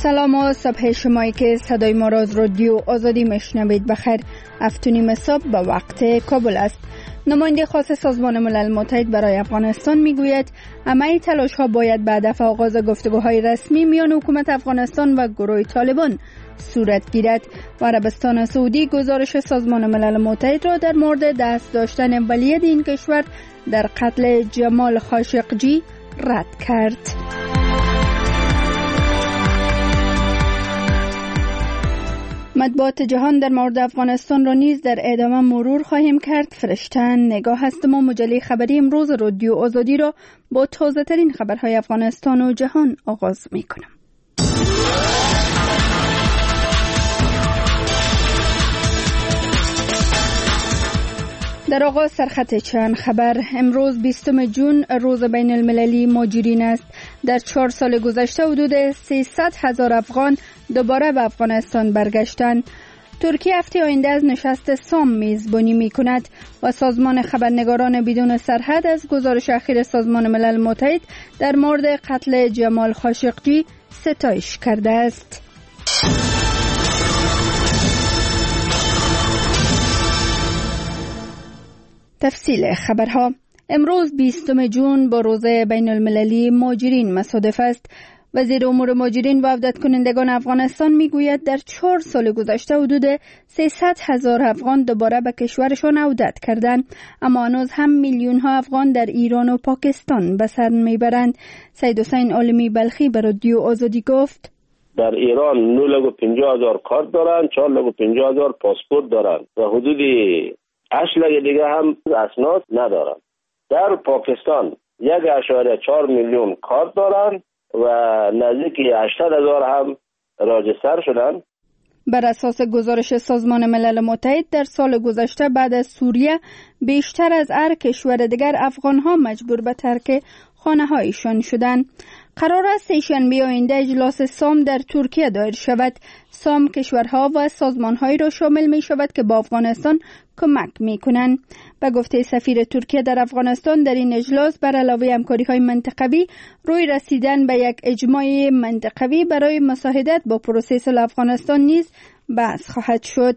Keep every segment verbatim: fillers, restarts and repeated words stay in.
سلام و صبح شمایی که صدای ما را از رادیو آزادی میشنوید. بخیر، هفت و نیم صبح به وقت کابل است. نماینده خاص سازمان ملل متحد برای افغانستان میگوید همه تلاش ها باید به هدف آغاز گفتگوهای رسمی میان حکومت افغانستان و گروه طالبان صورت گیرد. و عربستان سعودی گزارش سازمان ملل متحد را در مورد دست داشتن ولید این کشور در قتل جمال خاشقجی رد کرد. مطبوعات جهان در مورد افغانستان را نیز در ادامه مرور خواهیم کرد. فرشته نگاه هستم و مجله خبری امروز رادیو آزادی را با تازه ترین خبرهای افغانستان و جهان آغاز می کنم. در آغاز سرخط چند خبر. امروز بیستم جون روز بین المللی مهاجرین است. در چهار سال گذشته حدود سیصد هزار افغان دوباره به افغانستان برگشتند. ترکیه هفته آینده از نشست سام میزبانی می کند و سازمان خبرنگاران بدون سرحد از گزارش اخیر سازمان ملل متحد در مورد قتل جمال خاشقجی ستایش کرده است. تفصیل خبرها. امروز بیستم جون با روز بین المللی مهاجرین مصادف است. وزیر امور مهاجرین و عودت کنندگان افغانستان میگوید در چهار سال گذشته حدود سیصد هزار افغان دوباره به کشورشان عودت کردند، اما هنوز هم میلیون ها افغان در ایران و پاکستان به سر میبرند. سید حسین عالمی بلخی به رادیو آزادی گفت در ایران نه لاک و پنجاه هزار کارت دارند، چهار لاک و پنجاه هزار پاسپورت دارند و حدود هشت لاک دیگه هم اسناد ندارند. در پاکستان یک اشاره چهار میلیون کارت دارند و نزدیک هشتصد هزار هم راجستر شدند. بر اساس گزارش سازمان ملل متحد در سال گذشته بعد از سوریه بیشتر از هر کشور دیگر افغان‌ها مجبور به ترک خانه‌هایشان شدند. قرار است سه‌شنبه آینده اجلاس سام در ترکیه دایر شود. سام کشورها و سازمان‌هایی را شامل می شود که با افغانستان کمک می کنند. به گفته سفیر ترکیه در افغانستان، در این اجلاس بر علاوه همکاری‌های منطقوی روی رسیدن به یک اجماع منطقوی برای مساعدت با پروسه صلح افغانستان نیز بحث خواهد شد.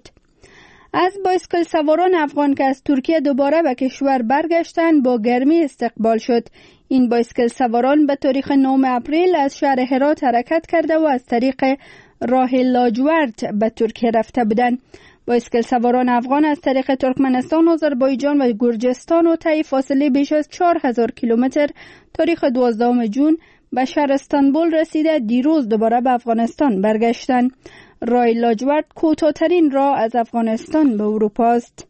از بایسکل سواران افغان که از ترکیه دوباره به کشور برگشتند با گرمی استقبال شد. این بایسکل سواران به تاریخ نهم اپریل از شهر هرات حرکت کرده و از طریق راه لاجورد به ترکیه رفته بودند. بایسکل سواران افغان از طریق ترکمنستان، آذربایجان و گرجستان و طی فاصله بیش از چهار هزار کیلومتر تاریخ دوازدهم جون به شهر استانبول رسیده دیروز دوباره به افغانستان برگشتند. راه لاجورد کوتاه‌ترین راه از افغانستان به اروپا است.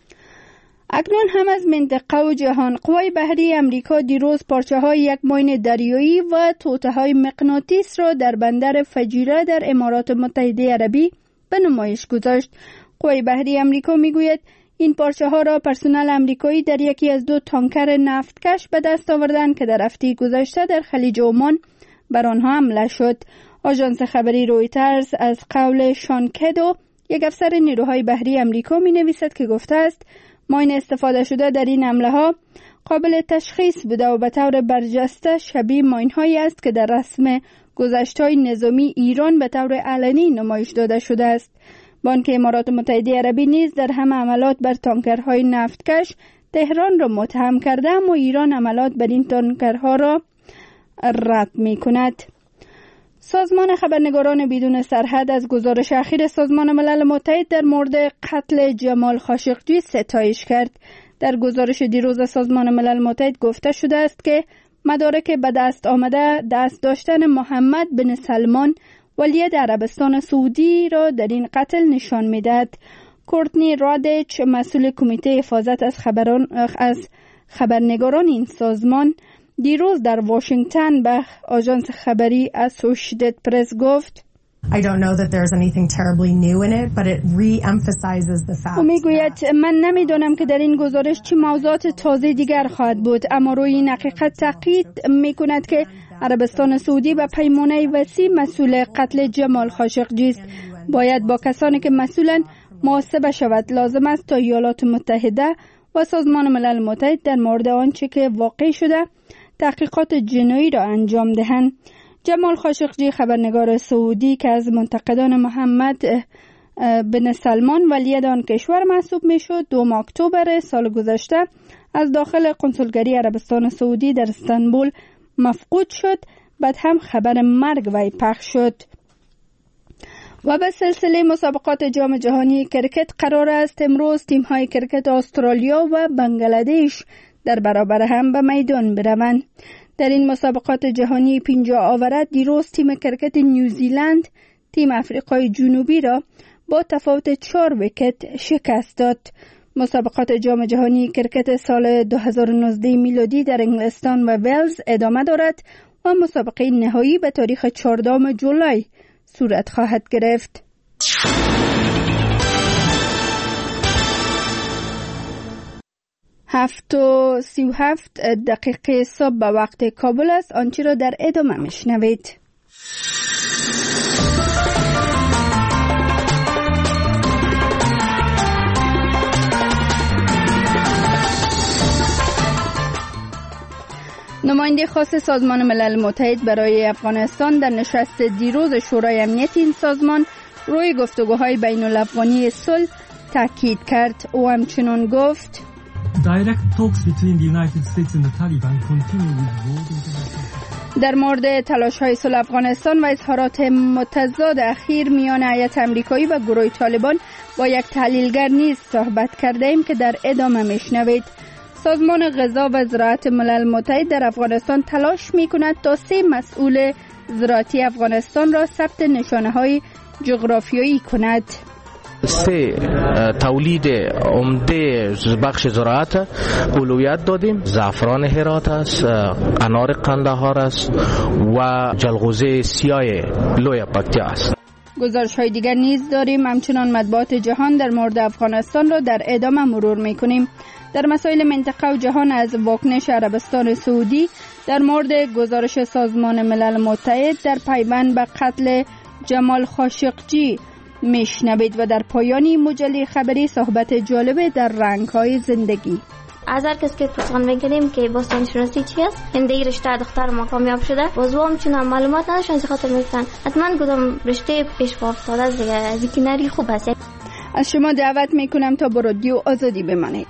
اکنون هم از منطقه و جهان. قوای بحری امریکا دیروز پارچه‌های یک ماین دریایی و توطئه‌های مغناطیس را در بندر فجیره در امارات متحده عربی به نمایش گذاشت. قوای بحری امریکا میگوید این پارچه‌ها را پرسنل امریکایی در یکی از دو تانکر نفتکش به دست آوردند که در هفته گذشته در خلیج عمان بر آنها حمله شد. آژانس خبری رویترز از قول شان کدو، یک افسر نیروهای بحری امریکا، می‌نویسد که گفته است ماین استفاده شده در این حمله ها قابل تشخیص بوده و به طور برجسته شبیه ماین هایی است که در رسم گذشته‌های نظامی ایران به طور علنی نمایش داده شده است. بانک امارات متحده عربی نیز در هم حملات بر تانکرهای نفتکش تهران را متهم کرده، اما ایران حملات بر این تانکرها را رد می کند. سازمان خبرنگاران بدون سرحد از گزارش اخیر سازمان ملل متحد در مورد قتل جمال خاشقجی ستایش کرد. در گزارش دیروز سازمان ملل متحد گفته شده است که مدارک به دست آمده دست داشتن محمد بن سلمان ولید عربستان سعودی را در این قتل نشان می‌دهد. کورتنی رادیچ، مسئول کمیته حفاظت از خبران از خبرنگاران این سازمان، دیروز در واشنگتن به آژانس خبری اسوشییتد پرس گفت I don't know that there's anything terribly new in it, but it re-emphasizes the fact. او میگوید من نمیدانم که در این گزارش چه موضوعات تازه دیگر خواهد بود، اما روی این حقیقت تاکید میکند که عربستان سعودی به پیمانه وسیع مسئول قتل جمال خاشقجی است. باید با کسانی که مسئولند محاسبه شود. لازم است تا ایالات متحده و سازمان ملل متحد در مورد آنچه که واقع شده تحقیقات جنایی را انجام دهند. جمال خاشقجی خبرنگار سعودی که از منتقدان محمد بن سلمان ولی آن کشور محسوب میشد دوم اکتبر سال گذشته از داخل قنصلگری عربستان سعودی در استانبول مفقود شد. بعد هم خبر مرگ وی پخش شد. و به سلسله مسابقات جام جهانی کرکت قرار است امروز تیم‌های کرکت استرالیا و بنگلادش در برابر هم به میدان بروند. در این مسابقات جهانی پنجاه آوره دیروز تیم کرکت نیوزیلند تیم آفریقای جنوبی را با تفاوت چهار ویکت شکست داد. مسابقات جام جهانی کرکت سال دو هزار و نوزده میلادی در انگلستان و ولز ادامه دارد و مسابقه نهایی به تاریخ چهاردهم جولای صورت خواهد گرفت. هفت و سی و هفت دقیقه صبح به وقت کابل است. آنچه را در ادامه میشنوید. نماینده خاص سازمان ملل متحد برای افغانستان در نشست دیروز شورای امنیت این سازمان روی گفتگوهای بین الافغانی صلح تاکید کرد. او همچنین گفت در مورد تلاش‌های صلح افغانستان و اظهارات متضاد اخیر میان هیئت آمریکایی و گروه طالبان با یک تحلیلگر نیز صحبت کردیم که در ادامه میشنوید. سازمان غذا و زراعت ملل متحد در افغانستان تلاش می‌کند تا سه مسئول زراعتی افغانستان را ثبت نشانه‌های جغرافیایی کند. سه تولید عمده بخش زراعت اولویت دادیم. زعفران هرات است، انار قندهار است و جلغوزه سیاه لوی پکتیا است. گزارش های دیگر نیز داریم. همچنان مطبوعات جهان در مورد افغانستان را در ادامه مرور میکنیم. در مسائل منطقه و جهان از واکنش عربستان سعودی در مورد گزارش سازمان ملل متحد در پیوند به قتل جمال خاشقجی میشنوید و در پایانی مجله خبری صحبت جالب در رنگ‌های زندگی. از هر کس که پرسان میکنیم که باستان شناسی چی است، هنده رشته دختر ما کامیاب شده، بازوام چنان معلومات نداشتن چه خاطر میگفتن حتما کدام رشته پیش پا افتاده است دیگه، از این کناری خوب است. از شما دعوت میکنم تا با رادیو آزادی بمانید.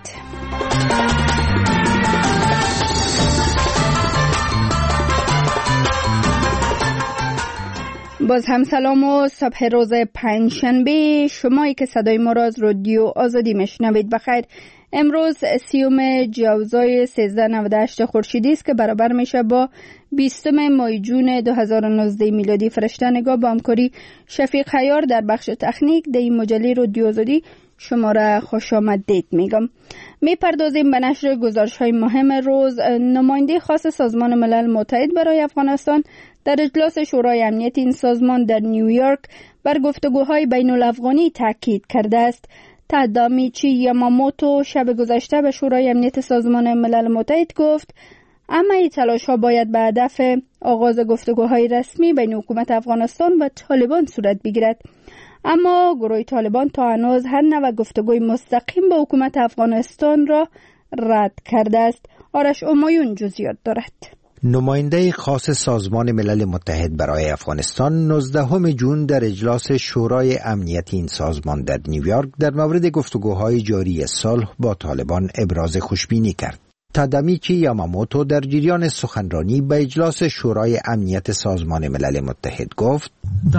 باز هم سلام و صبح روز پنجشنبه شمایی که صدای ما را از رادیو آزادی میشنوید بخیر. امروز سیوم جوزای سیزده و نود و هشت خورشیدی است که برابر میشه با بیستم ماه جون دو هزار و نوزده میلادی. فرشته نگاه با همکاری شفیق خیار در بخش تکنیک در این مجله رادیو آزادی شما را خوش آمدید میگم. میپردازیم به نشر گزارش های مهم روز. نماینده خاص سازمان ملل متحد برای افغانستان در اجلاس شورای امنیت این سازمان در نیویورک بر گفتگوهای بین الافغانی تاکید کرده است. تادامیچی یاماموتو شب گذشته به شورای امنیت سازمان ملل متحد گفت همه تلاش‌ها باید به هدف آغاز گفتگوهای رسمی بین حکومت افغانستان و طالبان صورت بگیرد، اما گروه طالبان تا هنوز هر نوع گفتگوی مستقیم با حکومت افغانستان را رد کرده است. آرش امایون جزئیات دارد. نماینده خاص سازمان ملل متحد برای افغانستان نوزدهم جون در اجلاس شورای امنیت این سازمان در نیویورک در مورد گفتگوهای جاری صلح با طالبان ابراز خوشبینی کرد. تادامیچی یاماموتو در جریان سخنرانی به اجلاس شورای امنیت سازمان ملل متحد گفت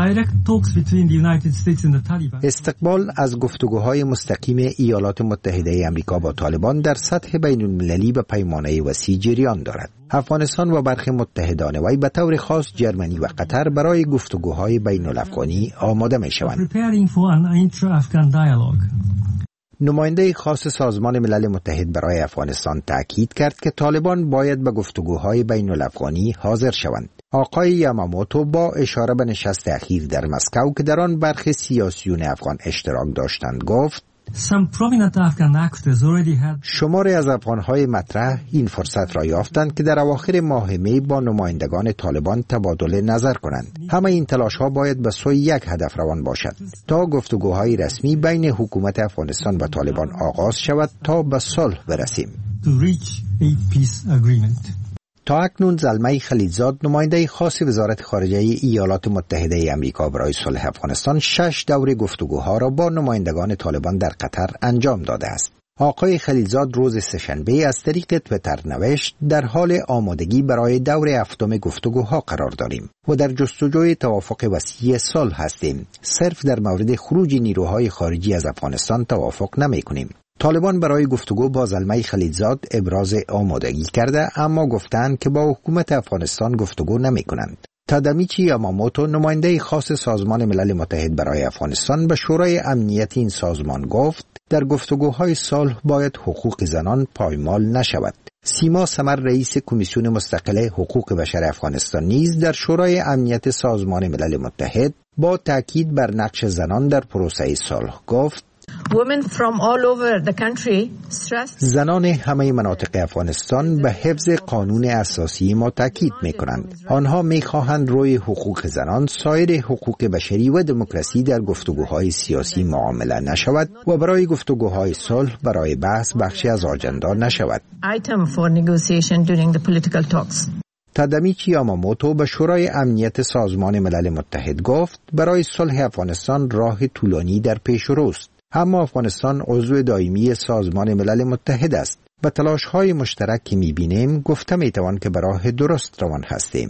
استقبال از گفتگوهای مستقیم ایالات متحده آمریکا با طالبان در سطح بین المللی به پیمانه وسیع جریان دارد. افغانستان و برخی متحدان وی به طور خاص جرمنی و قطر برای گفتگوهای بین الافغانی آماده می شوند. نماینده خاص سازمان ملل متحد برای افغانستان تأکید کرد که طالبان باید به گفتگوهای بین الافغانی حاضر شوند. آقای یاماموتو با اشاره به نشست اخیر در مسکو که در آن برخی سیاسیون افغان اشتراک داشتند گفت شماری از افغانهای مطرح این فرصت را یافتند که در اواخر ماه می با نمایندگان طالبان تبادل نظر کنند. همه این تلاش‌ها باید به سوی یک هدف روان باشد تا گفتگوهای رسمی بین حکومت افغانستان و طالبان آغاز شود تا به صلح برسیم. تا اکنون زلمه خلیلزاد نماینده خاص وزارت خارجه ایالات متحده امریکا برای صلح افغانستان شش دور گفتگوها را با نمایندگان طالبان در قطر انجام داده است. آقای خلیلزاد روز سه‌شنبه از طریق تویتر نوشت در حال آمادگی برای دور هفتم گفتگوها قرار داریم و در جستجوی توافق وسیع صلح هستیم. صرف در مورد خروج نیروهای خارجی از افغانستان توافق نمی کنیم. طالبان برای گفتگو با زلمه خلیلزاد ابراز آمادگی کرده، اما گفتند که با حکومت افغانستان گفتگو نمی کنند. تادامیچی یاماموتو نماینده خاص سازمان ملل متحد برای افغانستان به شورای امنیت این سازمان گفت در گفتگوهای صلح باید حقوق زنان پایمال نشود. سیما سمر رئیس کمیسیون مستقل حقوق بشر افغانستان نیز در شورای امنیت سازمان ملل متحد با تاکید بر نقش زنان در پروسه صلح گفت Women from all over the country stress زنان همه مناطق افغانستان به حفظ قانون اساسی ما تاکید می‌کنند. آنها می‌خواهند روی حقوق زنان، سایر حقوق بشری و دموکراسی در گفتگوهای سیاسی معامله نشود و برای گفتگوهای صلح برای بحث بخشی از آجندا نشود. item for negotiation during the political talks. تادامیچی یاماموتو به شورای امنیت سازمان ملل متحد گفت برای صلح افغانستان راه طولانی در پیش روست. اما افغانستان عضو دائمی سازمان ملل متحد است. به تلاش‌های مشترک که می‌بینیم گفته می‌توان که به راه درست روان هستیم.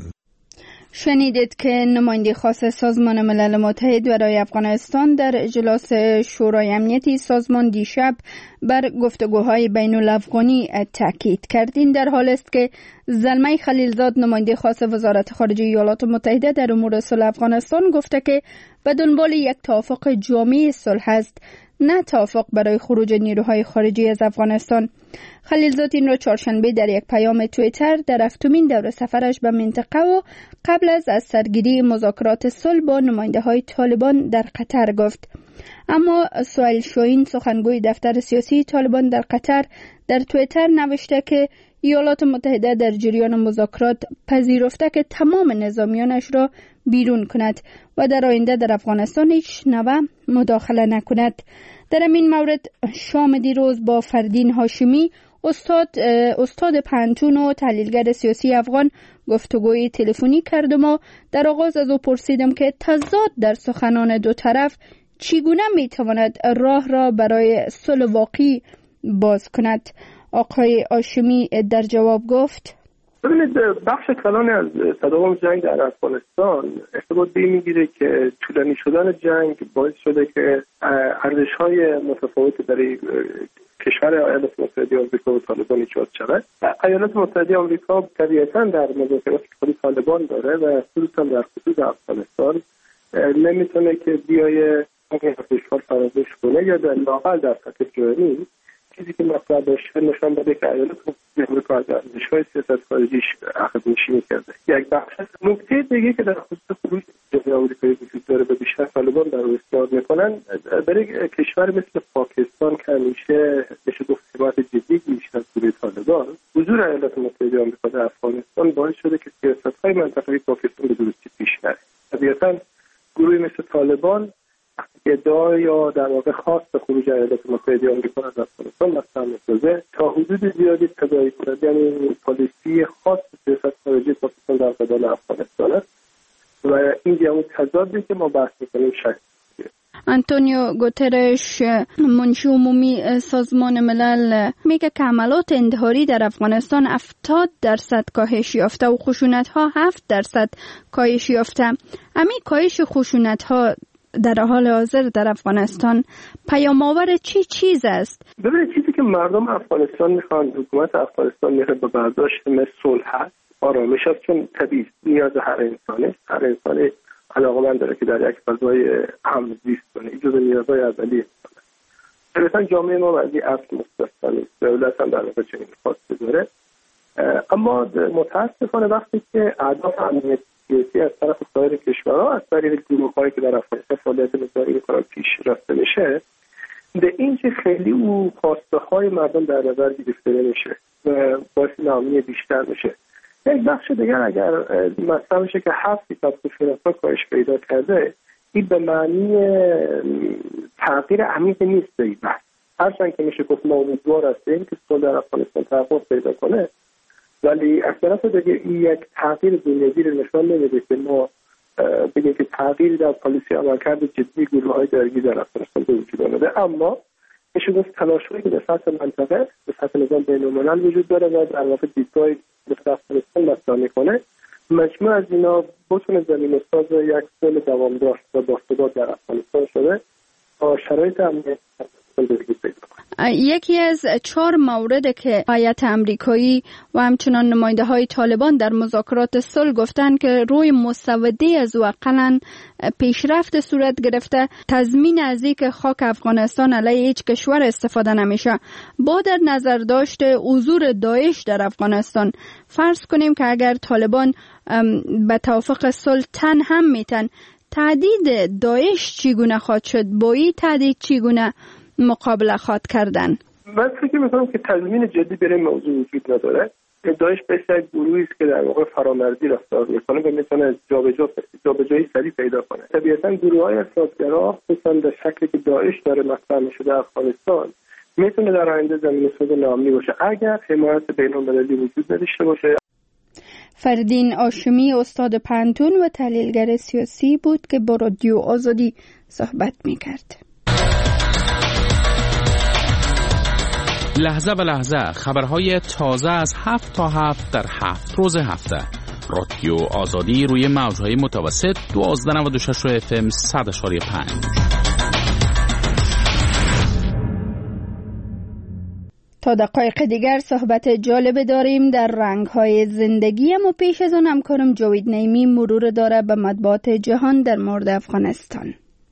شنیدید که نماینده خاص سازمان ملل متحد برای افغانستان در اجلاس شورای امنیتی سازمان دیشب بر گفتگوهای بین الافغانی تاکید کرد. این در حال است که زلمه خلیلزاد نماینده خاص وزارت خارجه ایالات متحده در امور صلح افغانستان گفته که به دنبال یک توافق جامع صلح است، نه توافق برای خروج نیروهای خارجی از افغانستان. خلیلزاد این را چهارشنبه در یک پیام توییتر در هفتمین دور سفرش به منطقه و قبل از از سرگیری مذاکرات صلح با نماینده های طالبان در قطر گفت. اما سهیل شاهین سخنگوی دفتر سیاسی طالبان در قطر در توییتر نوشته که ایالات متحده در جریان مذاکرات پذیرفته که تمام نظامیانش را بیرون کند و در آینده در افغانستان هیچ نوع مداخله نکند. در این مورد شام دیروز با فردین هاشمی استاد استاد پانتون و تحلیلگر سیاسی افغان گفتگوی تلفنی کردم و در آغاز از او پرسیدم که تضاد در سخنان دو طرف چگونه میتواند راه را برای صلح واقعی باز کند. آقای هاشمی در جواب گفت ببینید بخش کلان از تداوم جنگ در افغانستان ارتباط به این میگیره که طولانی شدن جنگ باعث شده که ارزش‌های متفاوتی برای کشور ایالات متحده آمریکا و طالبان ایجاد شود. ایالات متحده آمریکا طبیعتاً در مذاکرات که خود طالبان داره و خصوصاً در خصوص افغانستان نمیتونه که بیای این ارزش‌ها فراموش کنه یا در لااقل در سطح جهانی چیزی که مطلب باشه نشان بده که ایالات متحده آمریکا از ارزش‌های سیاست خارجیش عقب نشینی کرده. یک بخش نکته دیگه که در خصوص خروج جمهوری آمریکایی وجود داره به بیشتر طالبان در استفاده میکنن برای کشور مثل پاکستان که همیشه بشه گفت ثبات جدی بیشتر از گروه طالبان حضور ایالات متحده آمریکا در افغانستان باعث شده که سیاست‌های منطقه‌ای پاکستان به درستی پیش نره. طبیعتاً گروهی مثل طالبان ادعا یا در واقع خواست خروج ایالات متحده آمریکا از افغانستان مطرح می‌سازه تا حدود زیادی تداعی کنند، یعنی پالیسی خاص سیاست خارجی پاکستان در قبال افغانستان است و این جمع تضادی که ما بحث می‌کنیم شکل آنتونیو گوترش منشی عمومی سازمان ملل میگه که عملات انتحاری در افغانستان هفتاد درصد کاهش یافته و خشونت‌ها هفت درصد کاهش یافته. همین کاهش خشونت‌ها در حال حاضر در افغانستان پیام‌آور چی چیز است؟ ببینید چیزی که مردم افغانستان میخوان، حکومت افغانستان میخواد به برداشت مثل صلح هست، آرامش است، چون طبیعی نیاز هر انسانه. هر انسان علاقه‌مند داره که در یک فضای امن زیست کنه. این جزء نیازهای اولیه انسانه. مثلا جامعه ما از این اصل مستثنا نیست. دولت هم در واقع چنین خواسته داره. اما متاسفانه وقتی که اهداف امنیتی سیاسی از طرف سایر کشورها از طریق گروه‌هایی که در افغانستان فعالیت نظامی می‌کنن پیش رفته میشه، به اینکه خیلی او خواسته‌های مردم در نظر گرفته نمیشه و باعث ناامنی بیشتر میشه. یک بخش دیگر اگر مثلا میشه که هفت کتاب خشونت‌ها کاهش پیدا کرده، این به معنی تغییر عمیق نیست به این بحث. هرچند که میشه گفت ما امیدوار هستیم که صلح در افغانستان تحقق پیدا کنه، ولی از طرف دیگه این یک تغییر بنیادی رو نشان نمیده که ما بگیم که تغییر در پالیسی عملکرد جدی گروه‌های درگیر در افغانستان به وجود آمده. اما میشه گفت تلاش‌هایی که در سطح منطقه به سطح نظام بین‌الملل وجود داره و در واقع دیدگاه در افغانستان مطرح میکنه، مجموع از اینا بتونه زمینه‌ساز یک صلح دوامدار و باثبات در افغانستان شده تا شرایط امنیت یکی از چهار مورد که هیئت امریکایی و همچنان نماینده های طالبان در مذاکرات صلح گفتن که روی مسودی از واقعا پیشرفت صورت گرفته، تضمین از اینکه خاک افغانستان علیه هیچ کشور استفاده نمیشه. با در نظر داشت حضور داعش در افغانستان، فرض کنیم که اگر طالبان به توافق صلح تن هم میتن، تهدید داعش چگونه خواهد شد؟ با این تهدید چگونه مقابله خواهد کردن؟ من فکر میکنم که تضمین جدی برای موضوع وجود نداره. داعش بسیار گروهی است که در واقع فرامرزی رفتار میکنه و میتونه جابجا جابجایی سریع پیدا کنه. طبیعتا گروه‌های اصلاحگرا خصوصا در شکلی که داعش داره مطرح میشه در افغانستان میتونه در آینده زمینه‌ساز ناامنی باشه اگر حمایت بین‌المللی وجود نداشته باشه. فردین هاشمی استاد پانتون و تحلیلگر سیاسی بود که با رادیو آزادی صحبت میکرد. لحظه به لحظه خبرهای تازه از هفت تا هفت در هفت روز هفته. رادیو آزادی روی موجهای متوسط دوازده و نود و شش اف ام صد و پنج. تا دقایق دیگر صحبت جالب داریم در رنگ‌های زندگی، اما پیش از آن همکارم جاوید نعیمی مرور داره به مطبوعات جهان در مورد افغانستان.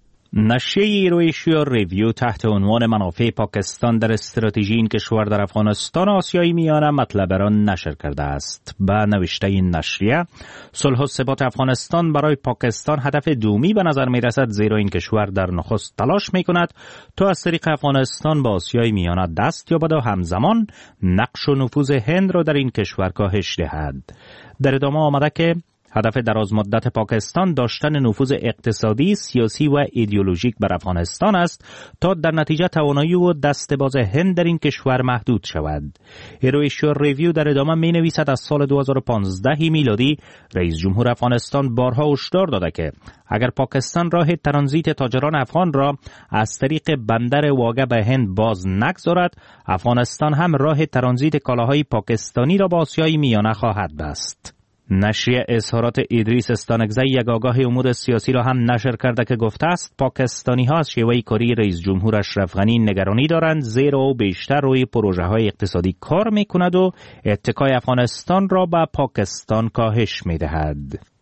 نشریه ایرویشیا ریویو تحت عنوان منافع پاکستان در استراتژی این کشور در افغانستان آسیای میانه مطلب را نشر کرده است. به نوشته این نشریه، صلح و ثبات افغانستان برای پاکستان هدف دومی به نظر می رسد، زیرا این کشور در نخست تلاش می کند تا از طریق افغانستان به آسیای میانه دست یابد و همزمان نقش و نفوذ هند را در این کشور کاهش دهد. در ادامه آمده که هدف دراز مدت پاکستان داشتن نفوذ اقتصادی، سیاسی و ایدئولوژیک بر افغانستان است تا در نتیجه توانایی و دستباز هند در این کشور محدود شود. ایرویشیا ریویو در ادامه می نویسد از سال دو هزار و پانزده میلادی رئیس جمهور افغانستان بارها هشدار داده که اگر پاکستان راه ترانزیت تاجران افغان را از طریق بندر واگه به هند باز نگذارد، افغانستان هم راه ترانزیت کالاهای پاکستانی را به آسیای میانه خواهد بست. نشریه اظهارات ادریس استانکزی، یک آگاه امور سیاسی را هم نشر کرده که گفته است پاکستانی ها از شیوه کاری رئیس جمهور اشرف غنی نگرانی دارند، زیرا او بیشتر روی پروژه های اقتصادی کار می کند و اتکای افغانستان را به پاکستان کاهش می دهد.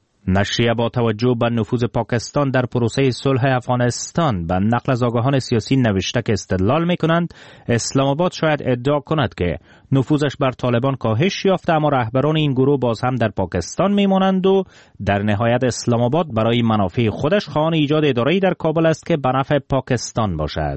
نشریه با توجه به نفوذ پاکستان در پروسه صلح افغانستان به نقل از آگاهان سیاسی نوشته که استدلال می کنند اسلام آباد شاید ادعا کند که نفوذش بر طالبان کاهش یافته، اما رهبران این گروه باز هم در پاکستان می مانند و در نهایت اسلام آباد برای منافع خودش خواهان ایجاد اداره‌ای در کابل است که به نفع پاکستان باشد.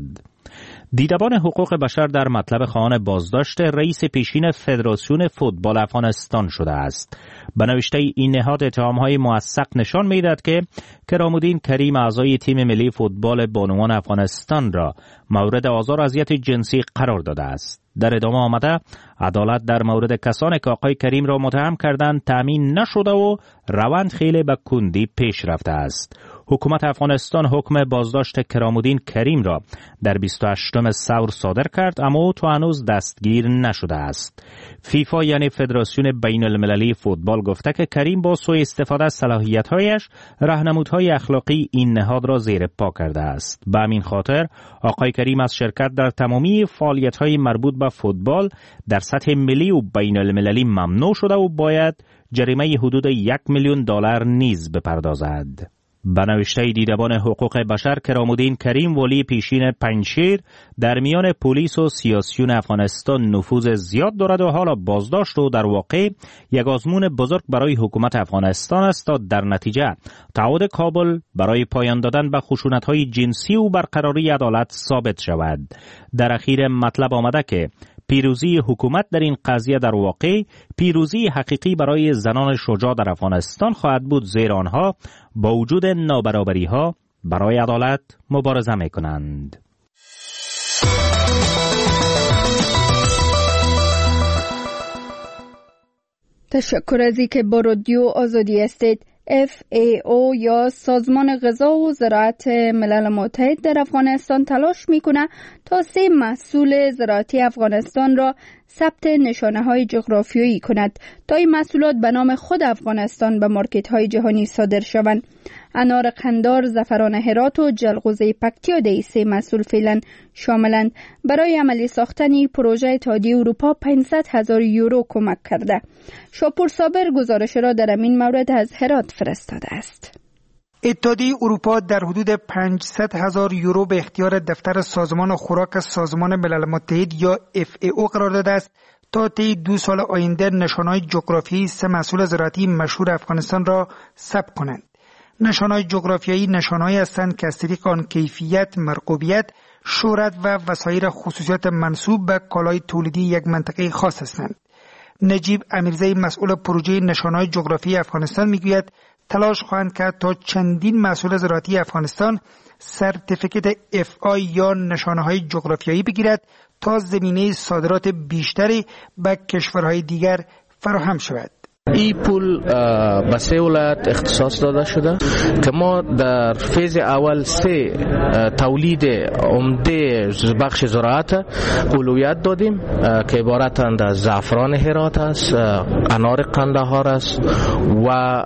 دیدبان حقوق بشر در مطلب خواهان بازداشت رئیس پیشین فدراسیون فوتبال افغانستان شده است. به نوشته این نهاد اتهام‌های موثق نشان می‌دهد که کرام‌الدین کریم اعضای تیم ملی فوتبال بانوان افغانستان را مورد آزار و اذیت جنسی قرار داده است. در ادامه آمده عدالت در مورد کسانی که آقای کریم را متهم کردند تأمین نشده و روند خیلی به کندی پیش رفته است. حکومت افغانستان حکم بازداشت کرام‌الدین کریم را در بیست و هشتم ثور صادر کرد، اما او تا هنوز دستگیر نشده است. فیفا یعنی فدراسیون بین المللی فوتبال گفته که کریم با سوء استفاده از صلاحیت‌هایش راهنمودهای اخلاقی این نهاد را زیر پا کرده است. به همین خاطر آقای کریم از شرکت در تمامی فعالیت‌های مربوط به فوتبال در سطح ملی و بین المللی ممنوع شده و باید جریمه حدود یک میلیون دلار نیز بپردازد. به نوشته دیدبان حقوق بشر، کرام‌الدین کریم ولی پیشین پنجشیر در میان پلیس و سیاسیون افغانستان نفوذ زیاد دارد و حالا بازداشت و در واقع یک آزمون بزرگ برای حکومت افغانستان است تا در نتیجه تعهد کابل برای پایان دادن به خشونت‌های جنسی و برقراری عدالت ثابت شود. در اخیر مطلب آمده که پیروزی حکومت در این قضیه در واقع پیروزی حقیقی برای زنان شجاع در افغانستان خواهد بود، زیرا آنها با وجود نابرابری‌ها برای عدالت مبارزه می‌کنند. تشکر از اینکه با رادیو آزادی هستید. اف ای او یا سازمان غذا و زراعت ملل متحد در افغانستان تلاش میکنه تا سه محصول زراعتی افغانستان را ثبت نشانه های جغرافیایی کند تا این محصولات به نام خود افغانستان به مارکت های جهانی صادر شوند. انار قندار، زعفران هرات و جلغوزه پکتیا در این سه محصول فعلا شاملند. برای عملی ساختن پروژه اتحادیه اروپا پانصد هزار یورو کمک کرده. شاپور صابر گزارش را در این مورد از هرات فرستاده است. اتحادیه اروپا در حدود پانصد هزار یورو به اختیار دفتر سازمان خوراک سازمان ملل متحد یا اف ای او قرار داده است تا طی دو سال آینده نشانه‌های جغرافیایی سه محصول زراعتی مشهور افغانستان را ثبت کنند. نشانه‌های جغرافیایی نشانه‌هایی هستند که از طریق آن کیفیت، مرغوبیت، شهرت و وسایر خصوصیات منسوب به کالای تولیدی یک منطقه خاص هستند. نجیب امیرزی مسئول پروژه نشانه‌های جغرافیایی افغانستان میگوید تلاش خواهند کرد تا چندین محصول زراعتی افغانستان سرتیفیکت اف آی یا نشانه‌های جغرافیایی بگیرد تا زمینه صادرات بیشتری به کشورهای دیگر فراهم شود. این پول به سه ولایت اختصاص داده شده که ما در فیز اول سه تولید عمده بخش زراعت اولویت دادیم که عبارتند از زعفران هرات است، انار قندهار است و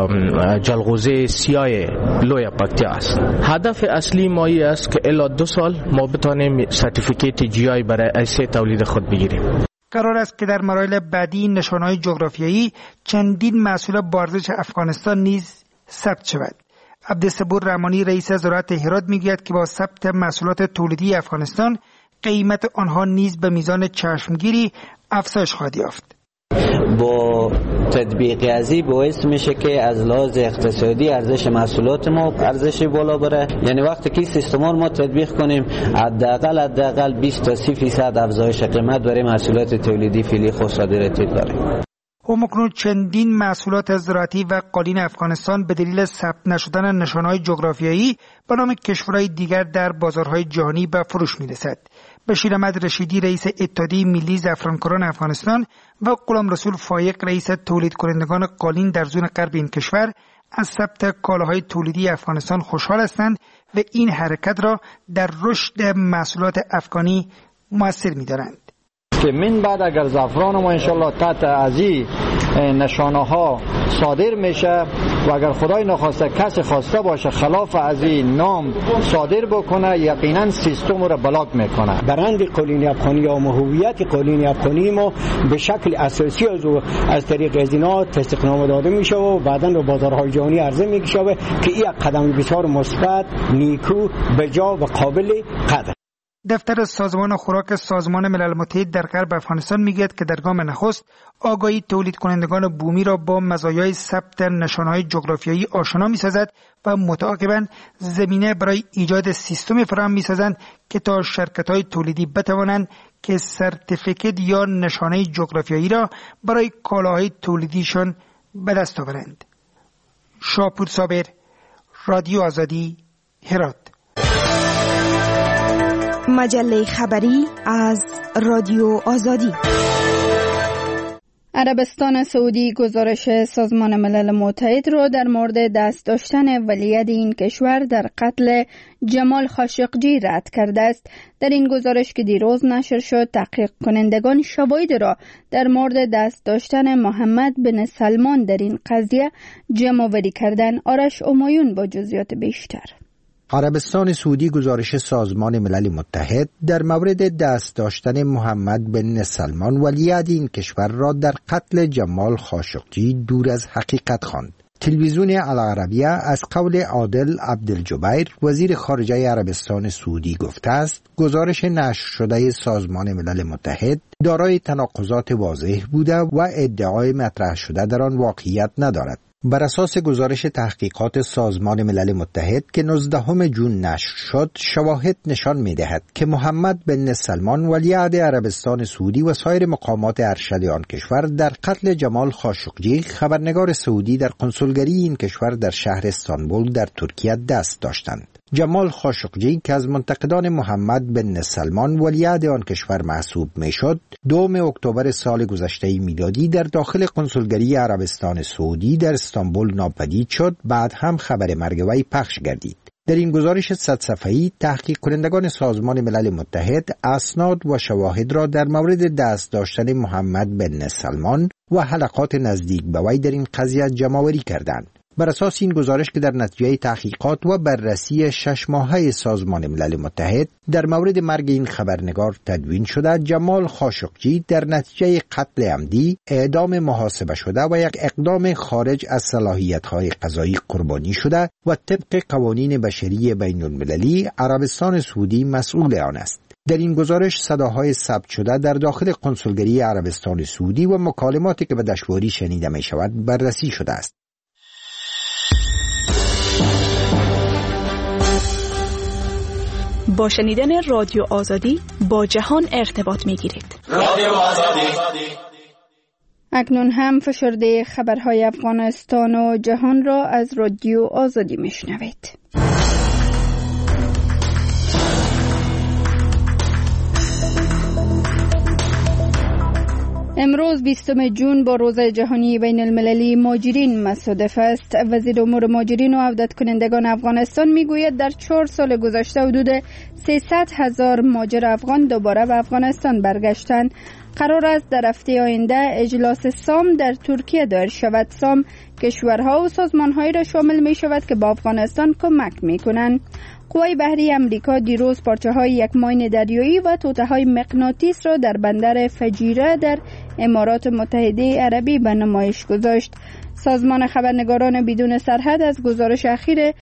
جلغوزه سیاه لوی پکتیا است. هدف اصلی ما این است که الی دو سال ما بتانیم سرتیفیکیت جی آی برای این سه تولید خود بگیریم. قرار است که در مراحل بعدی نشانه‌های جغرافیایی چندین محصول بارزش افغانستان نیز ثبت شود. عبدالصبور رحمانی رئیس زراعت هرات میگوید که با ثبت محصولات تولیدی افغانستان قیمت آنها نیز به میزان چشمگیری افزایش خواهد یافت. با تطبیق ازی باعث میشه که از لحاظ اقتصادی ارزش محصولات ما ارزش بالا بره. یعنی وقتی که سیستم ما تطبیق کنیم حداقل حداقل بیست تا سی درصد افزایش قیمت برای محصولات تولیدی فعلی خود صادراتی داره. همکنون چندین محصولات زراعتی و قالین افغانستان به دلیل ثبت نشدن نشانه‌های جغرافیایی به نام کشورهای دیگر در بازارهای جهانی به فروش میرسد. بشیر احمد رشیدی رئیس اتحادیه ملی زعفرانکاران افغانستان و غلام رسول فایق رئیس تولید کنندگان قالین در زون غرب این کشور از ثبت کالاهای تولیدی افغانستان خوشحال هستند و این حرکت را در رشد محصولات افغانی مؤثر می‌دارند. که من بعد اگر زعفران ما انشالله تحت از این نشانه ها صادر میشه و اگر خدای نخواسته کسی خواسته باشه خلاف از این نام صادر بکنه یقینا سیستم رو بلاک میکنه. برند قالین افغانی یا هویت قالین افغانی ما به شکل اساسی از از طریق از اینا تصدیقنامه داده میشه و بعداً رو بازارهای جهانی عرضه میشه که این قدم بسیار مثبت، نیکو، بجا و قابل قدر. دفتر سازمان خوراک سازمان ملل متحد در غرب افغانستان میگوید که در گام نخست آگاهی تولید کنندگان بومی را با مزایای ثبت نشانه‌های جغرافیایی آشنا می‌سازد و متعاقباً زمینه برای ایجاد سیستمی فراهم می‌سازند که تا شرکت‌های تولیدی بتوانند که سرتیفیکت یا نشانه جغرافیایی را برای کالاهای تولیدیشان به دست آورند. شاپور صابر، رادیو آزادی، هرات. مجله خبری از رادیو آزادی. عربستان سعودی گزارش سازمان ملل متحد را در مورد دست داشتن ولیعهد این کشور در قتل جمال خاشقجی رد کرده است. در این گزارش که دیروز نشر شد، تحقیق کنندگان شواهد را در مورد دست داشتن محمد بن سلمان در این قضیه جمع آوری کردند. آرش امایون با جزئیات بیشتر. عربستان سعودی گزارش سازمان ملل متحد در مورد دست داشتن محمد بن سلمان ولیعهد این کشور را در قتل جمال خاشقجی دور از حقیقت خواند. تلویزیون العربیه از قول عادل عبدالجبیر وزیر خارجه عربستان سعودی گفته است گزارش نشر شده سازمان ملل متحد دارای تناقضات واضح بوده و ادعای مطرح شده در آن واقعیت ندارد. بر اساس گزارش تحقیقات سازمان ملل متحد که نوزدهم ژوئن نشر شد، شواهد نشان می‌دهد که محمد بن سلمان ولیعهد عربستان سعودی و سایر مقامات ارشد آن کشور در قتل جمال خاشقجی خبرنگار سعودی در کنسولگری این کشور در شهر استانبول در ترکیه دست داشتند. جمال خاشقجی که از منتقدان محمد بن سلمان ولیعهد آن کشور محسوب میشد، دوم اکتبر سال گذشته میلادی در داخل کنسولگری عربستان سعودی در استانبول ناپدید شد. بعد هم خبر مرگ وی پخش گردید. در این گزارش صد صفحه‌ای تحقیق کنندگان سازمان ملل متحد اسناد و شواهد را در مورد دست داشتن محمد بن سلمان و حلقات نزدیک به وی در این قضیه جمع‌آوری کردند. بر اساس این گزارش که در نتیجه تحقیقات و بررسی شش ماهه سازمان ملل متحد در مورد مرگ این خبرنگار تدوین شده، جمال خاشقجی در نتیجه قتل عمدی، اعدام محاسبه شده و یک اقدام خارج از صلاحیت‌های قضایی قربانی شده و طبق قوانین بشری بین المللی عربستان سعودی مسئول آن است. در این گزارش صداهای ثبت شده در داخل کنسولگری عربستان سعودی و مکالماتی که به دشواری شنیده می شود بررسی شده است. با شنیدن رادیو آزادی با جهان ارتباط می گیرید. رادیو آزادی. اکنون هم فشرده خبرهای افغانستان و جهان را از رادیو آزادی می شنوید. امروز بیستم ژوئن با روز جهانی بین المللی مهاجرین مصادف است. وزیر امور مهاجرین و عودت کنندگان افغانستان میگوید در چهار سال گذشته حدود سیصد هزار مهاجر افغان دوباره به افغانستان برگشتند. قرار است در هفته آینده اجلاس سام در ترکیه دایر شود. سام کشورها و سازمانهایی را شامل می شود که با افغانستان کمک می کنند. قوای بحری امریکا دیروز پارچه‌های یک ماین دریایی و توطئه‌های مغناطیس را در بندر فجیره در امارات متحده عربی به نمایش گذاشت. سازمان خبرنگاران بدون سرحد از گزارش اخیر